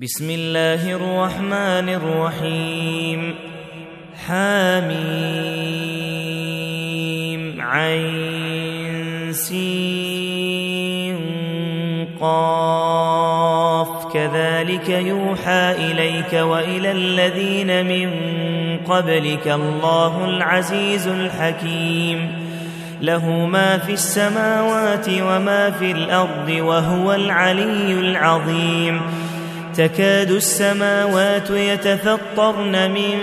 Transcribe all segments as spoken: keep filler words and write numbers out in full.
بسم الله الرحمن الرحيم. حميم عين سين قاف كذلك يوحى إليك وإلى الذين من قبلك الله العزيز الحكيم له ما في السماوات وما في الأرض وهو العلي العظيم. تكاد السماوات يتفطرن من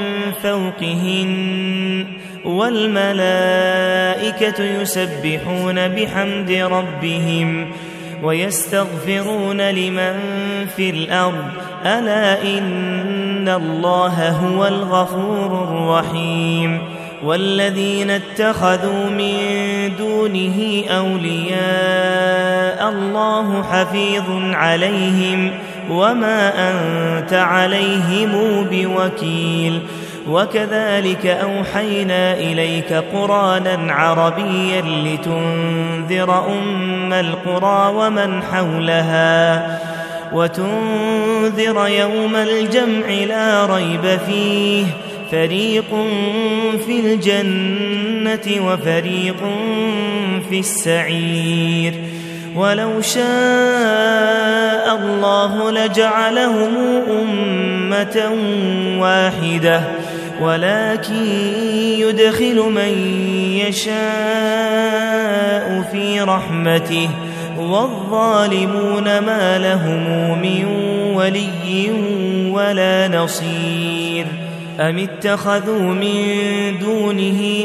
فوقهن والملائكة يسبحون بحمد ربهم ويستغفرون لمن في الأرض ألا إن الله هو الغفور الرحيم. والذين اتخذوا من دونه أولياء الله حفيظ عليهم وما أنت عليهم بوكيل. وكذلك أوحينا إليك قرآنا عربيا لتنذر أم القرى ومن حولها وتنذر يوم الجمع لا ريب فيه فريق في الجنة وفريق في السعير. ولو شاء الله لجعلهم أمة واحدة ولكن يدخل من يشاء في رحمته والظالمون ما لهم من ولي ولا نصير. أم اتخذوا من دونه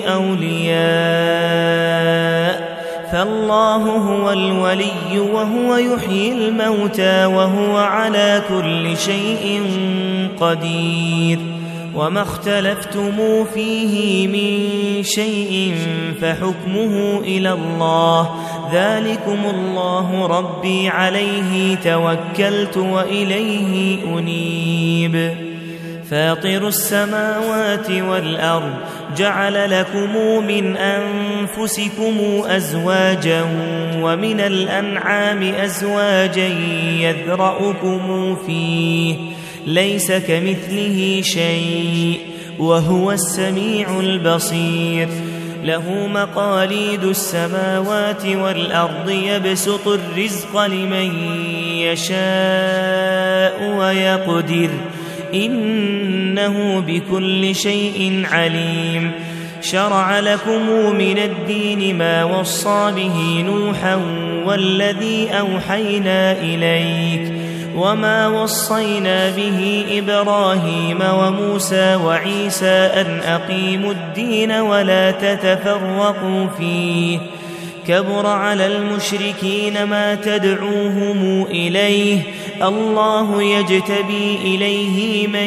أولياء فالله هو الولي وهو يحيي الموتى وهو على كل شيء قدير. وما اختلفتم فيه من شيء فحكمه إلى الله ذلكم الله ربي عليه توكلت وإليه أنيب. فاطر السماوات والأرض جعل لكم من أنفسكم أزواجا ومن الأنعام أزواجا يذرأكم فيه ليس كمثله شيء وهو السميع البصير. له مقاليد السماوات والأرض يبسط الرزق لمن يشاء ويقدر إنه بكل شيء عليم. شرع لكم من الدين ما وصى به نوحا والذي أوحينا إليك وما وصينا به إبراهيم وموسى وعيسى أن أقيموا الدين ولا تتفرقوا فيه كبر على المشركين ما تدعوهم إليه الله يجتبي إليه من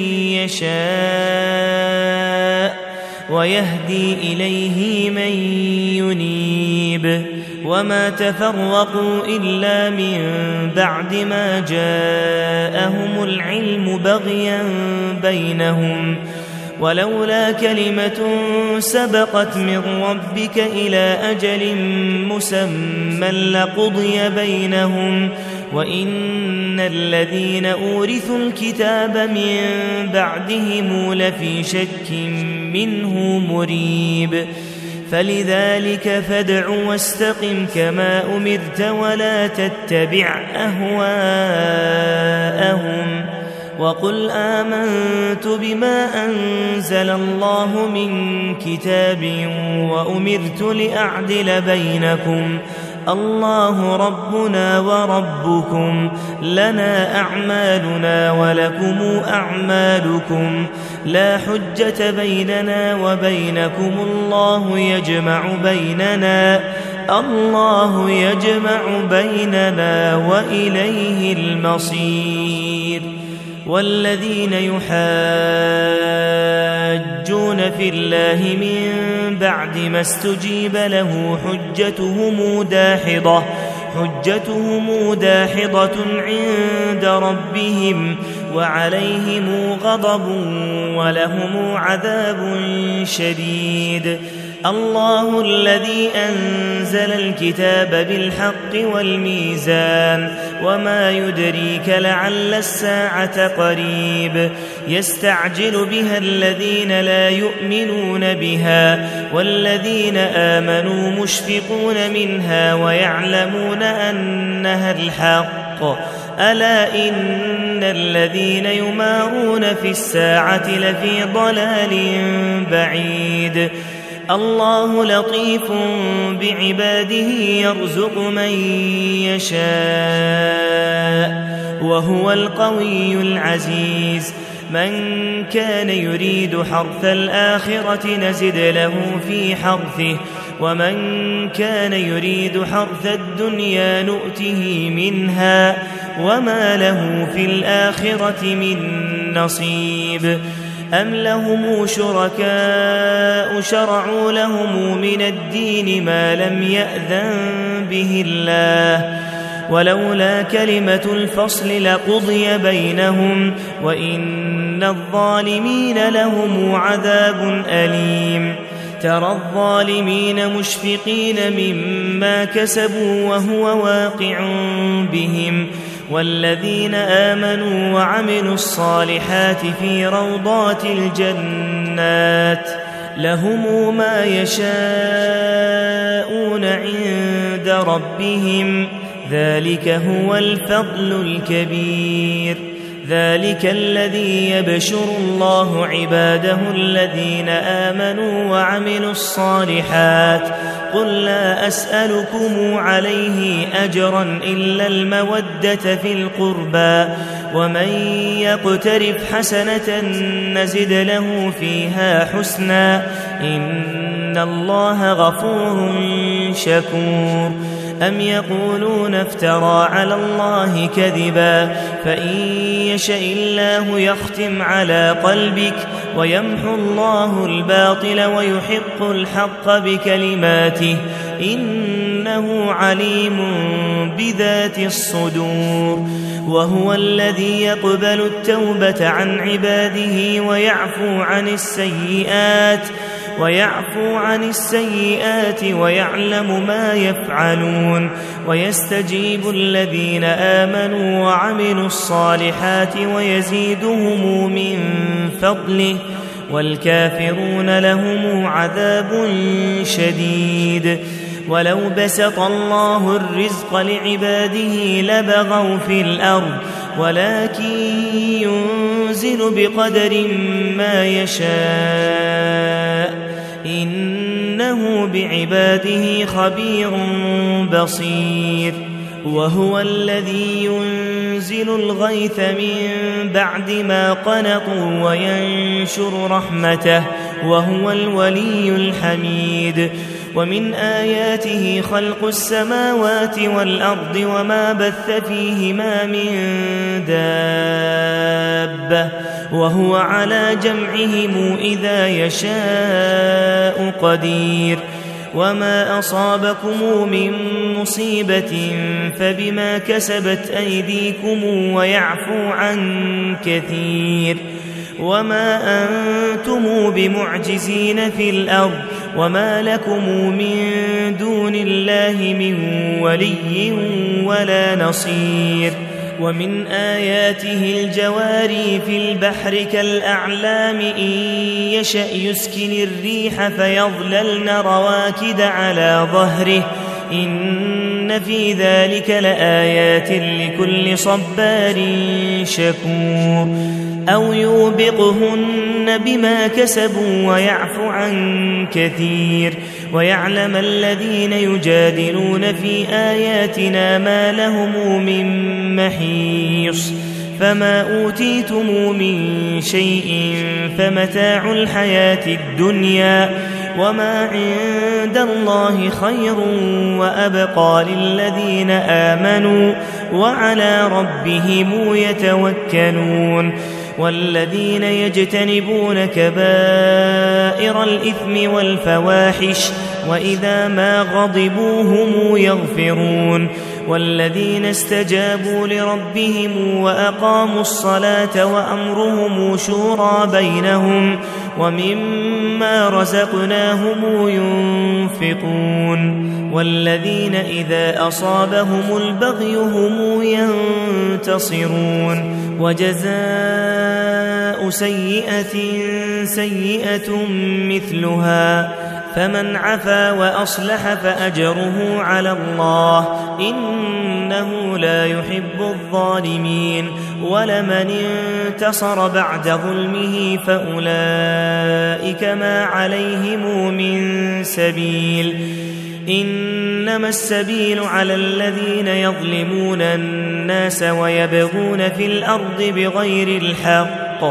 يشاء ويهدي إليه من ينيب. وما تفرقوا إلا من بعد ما جاءهم العلم بغيا بينهم ولولا كلمة سبقت من ربك إلى أجل مسمى لقضي بينهم وإن الذين أورثوا الكتاب من بعدهم لفي شك منه مريب. فلذلك فادع واستقم كما أمرت ولا تتبع أهواءهم وقل آمنت بما أنزل الله من كتاب وأمرت لأعدل بينكم الله ربنا وربكم لنا أعمالنا ولكم أعمالكم لا حجة بيننا وبينكم الله يجمع بيننا الله يجمع بيننا وإليه المصير. والذين يحاجون في الله من بعد ما استجيب له حجتهم داحضة حجتهم داحضة عند ربهم وعليهم غضب ولهم عذاب شديد. الله الذي أنزل الكتاب بالحق والميزان وما يدريك لعل الساعة قريب يستعجل بها الذين لا يؤمنون بها والذين آمنوا مشفقون منها ويعلمون أنها الحق ألا إن الذين يمارون في الساعة لفي ضلال بعيد الله لطيف بعباده يرزق من يشاء وهو القوي العزيز من كان يريد حرث الآخرة نزد له في حرثه ومن كان يريد حرث الدنيا نؤته منها وما له في الآخرة من نصيب أم لهم شركاء شرعوا لهم من الدين ما لم يأذن به الله ولولا كلمة الفصل لقضي بينهم وإن الظالمين لهم عذاب أليم ترى الظالمين مشفقين مما كسبوا وهو واقع بهم والذين آمنوا وعملوا الصالحات في روضات الجنات لهم ما يشاءون عند ربهم ذلك هو الفضل الكبير ذلك الذي يبشر الله عباده الذين آمنوا وعملوا الصالحات قل لا أسألكم عليه أجرا إلا المودة في القربى ومن يقترف حسنة نزد له فيها حسنا إن الله غفور شكور أم يقولون افترى على الله كذبا فإن يشاء الله يختم على قلبك ويمحو الله الباطل ويحق الحق بكلماته إنه عليم بذات الصدور وهو الذي يقبل التوبة عن عباده ويعفو عن السيئات ويعفو عن السيئات ويعلم ما يفعلون ويستجيب الذين آمنوا وعملوا الصالحات ويزيدهم من فضله والكافرون لهم عذاب شديد ولو بسط الله الرزق لعباده لبغوا في الأرض ولكن ينزل بقدر ما يشاء إنه بعباده خبير بصير وهو الذي ينزل الغيث من بعد ما قنطوا وينشر رحمته وهو الولي الحميد ومن آياته خلق السماوات والأرض وما بث فيهما من دابة وهو على جمعهم إذا يشاء قدير وما أصابكم من مصيبة فبما كسبت أيديكم ويعفو عن كثير وما أنتم بمعجزين في الأرض وما لكم من دون الله من ولي ولا نصير ومن آياته الجواري في البحر كالأعلام إن يشأ يسكن الريح فيظللن رواكد على ظهره إن في ذلك لآيات لكل صبار شكور أو يوبقهن بما كسبوا ويعفو عن كثير ويعلم الذين يجادلون في آياتنا ما لهم من محيص فما أوتيتم من شيء فمتاع الحياة الدنيا وما عند الله خير وأبقى للذين آمنوا وعلى ربهم يتوكلون والذين يجتنبون كبائر الإثم والفواحش وإذا ما غضبوا هم يغفرون والذين استجابوا لربهم وأقاموا الصلاة وأمرهم شورى بينهم ومما رزقناهم ينفقون والذين إذا أصابهم البغي هم ينتصرون وجزاء سيئة سيئة مثلها فمن عفا وأصلح فأجره على الله إنه لا يحب الظالمين ولمن انتصر بعد ظلمه فأولئك ما عليهم من سبيل إنما السبيل على الذين يظلمون الناس ويبغون في الأرض بغير الحق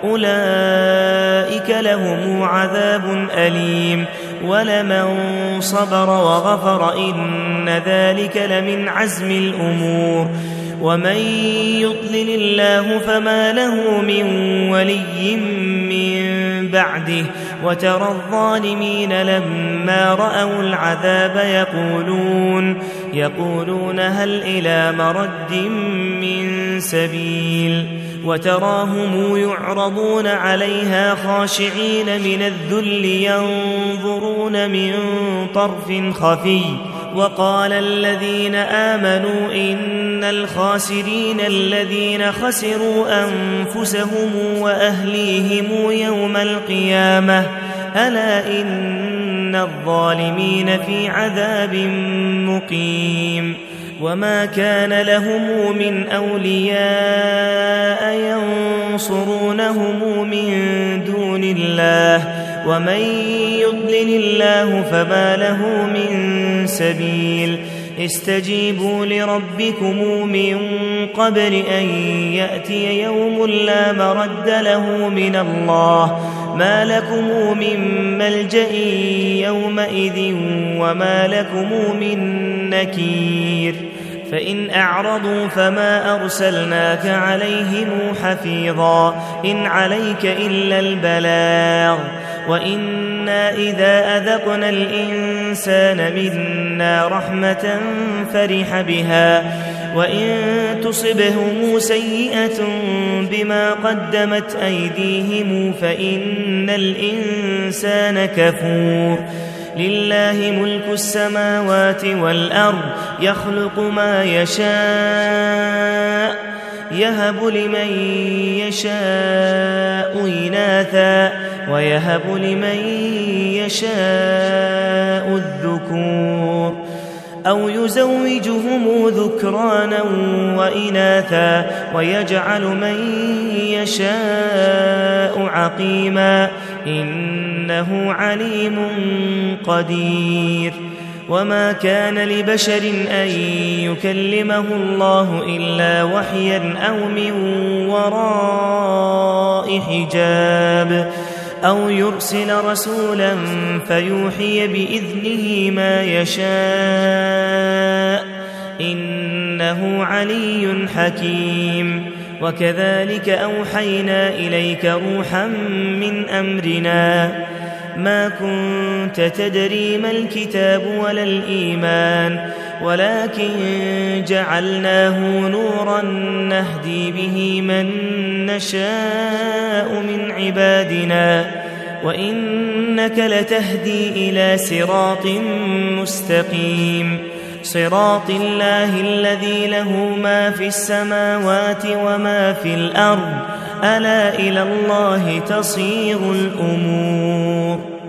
أولئك لهم عذاب أليم ولمن صبر وغفر إن ذلك لمن عزم الأمور ومن يضلل الله فما له من ولي من بعده وترى الظالمين لما رأوا العذاب يقولون يقولون هل إلى مرد من سبيل وتراهم يعرضون عليها خاشعين من الذل ينظرون من طرف خفي وقال الذين آمنوا إن الخاسرين الذين خسروا أنفسهم وأهليهم يوم القيامة ألا إن الظالمين في عذاب مقيم وما كان لهم من أولياء ينصرونهم من دون الله ومن يضلل الله فما له من سبيل استجيبوا لربكم من قبل أن يأتي يوم لا مرد له من الله ما لكم من ملجأ يومئذ وما لكم من نكير فإن أعرضوا فما أرسلناك عليهم حفيظا إن عليك إلا البلاغ وإنا إذا أذقنا الإنسان منا رحمة فرح بها وإن تصبهم سيئة بما قدمت أيديهم فإن الإنسان كفور لله ملك السماوات والأرض يخلق ما يشاء يهب لمن يشاء إناثا ويهب لمن يشاء الذكور أو يزوجهم ذكرانا وإناثا ويجعل من يشاء عقيما إنه عليم قدير وما كان لبشر أن يكلمه الله إلا وحيا أو من وراء حجاب أو يرسل رسولا فيوحي بإذنه ما يشاء إنه علي حكيم وكذلك أوحينا إليك روحا من أمرنا ما كنت تدري ما الكتاب ولا الإيمان ولكن جعلناه نورا نهدي به من نشاء من عبادنا وإنك لتهدي إلى صراط مستقيم صراط الله الذي له ما في السماوات وما في الأرض ألا إلى الله تصير الأمور